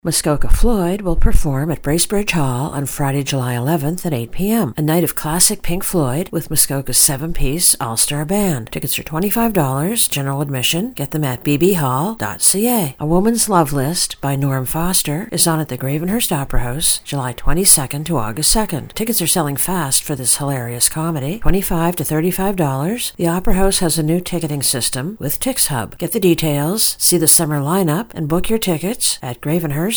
Muskoka Floyd will perform at Bracebridge Hall on Friday, July 11th at 8 p.m. A night of classic Pink Floyd with Muskoka's 7-piece all-star band. Tickets are $25, general admission. Get them at bbhall.ca. A Woman's Love List by Norm Foster is on at the Gravenhurst Opera House, July 22nd to August 2nd. Tickets are selling fast for this hilarious comedy, $25 to $35. The Opera House has a new ticketing system with TixHub. Get the details, see the summer lineup, and book your tickets at Gravenhurst.ca.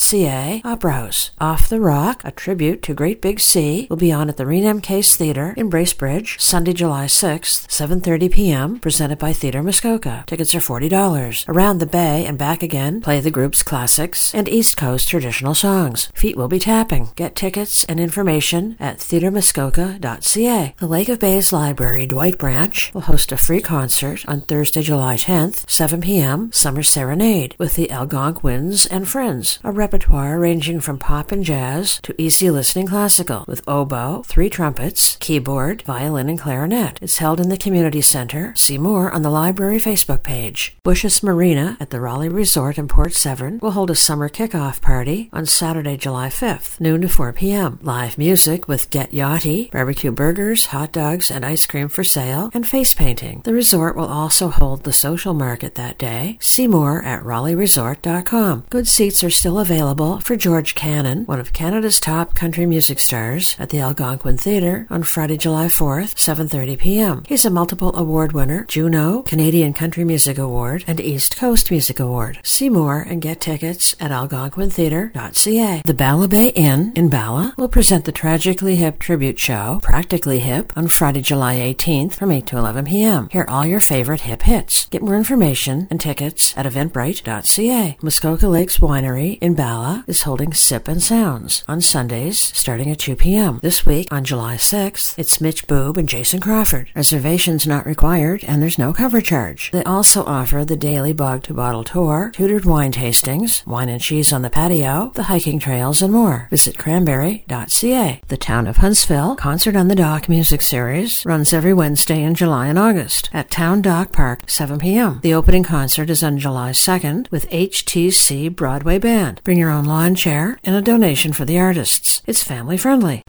Opera House. Off the Rock, a tribute to Great Big Sea, will be on at the Renan Case Theatre in Bracebridge, Sunday, July 6th, 7:30 p.m., presented by Theatre Muskoka. Tickets are $40. Around the Bay and back again, play the group's classics and East Coast traditional songs. Feet will be tapping. Get tickets and information at theatremuskoka.ca. The Lake of Bays Library, Dwight Branch, will host a free concert on Thursday, July 10th, 7 p.m., Summer Serenade, with the Algonquins and Friends. A repertoire ranging from pop and jazz to easy listening classical, with oboe, 3 trumpets, keyboard, violin, and clarinet. It's held in the community center. See more on the library Facebook page. Bush's Marina at the Raleigh Resort in Port Severn will hold a summer kickoff party on Saturday, July 5th, noon to 4 p.m. Live music with Get Yachty, barbecue burgers, hot dogs, and ice cream for sale, and face painting. The resort will also hold the social market that day. See more at raleighresort.com. Good seats are still available for George Cannon, one of Canada's top country music stars, at the Algonquin Theatre on Friday, July 4th, 7:30 p.m. He's a multiple award winner, Juno, Canadian Country Music Award, and East Coast Music Award. See more and get tickets at algonquintheatre.ca. The Bala Bay Inn in Bala will present the Tragically Hip tribute show, Practically Hip, on Friday, July 18th from 8 to 11 p.m. Hear all your favorite hip hits. Get more information and tickets at eventbrite.ca. Muskoka Lakes Winery in Bala is holding Sip and Sounds on Sundays starting at 2 p.m. This week, on July 6th, it's Mitch Boob and Jason Crawford. Reservations not required, and there's no cover charge. They also offer the daily bog-to-bottle tour, tutored wine tastings, wine and cheese on the patio, the hiking trails, and more. Visit cranberry.ca. The Town of Huntsville Concert on the Dock music series runs every Wednesday in July and August at Town Dock Park, 7 p.m. The opening concert is on July 2nd with HTC Broadway Band. Bring your own lawn chair and a donation for the artists. It's family friendly.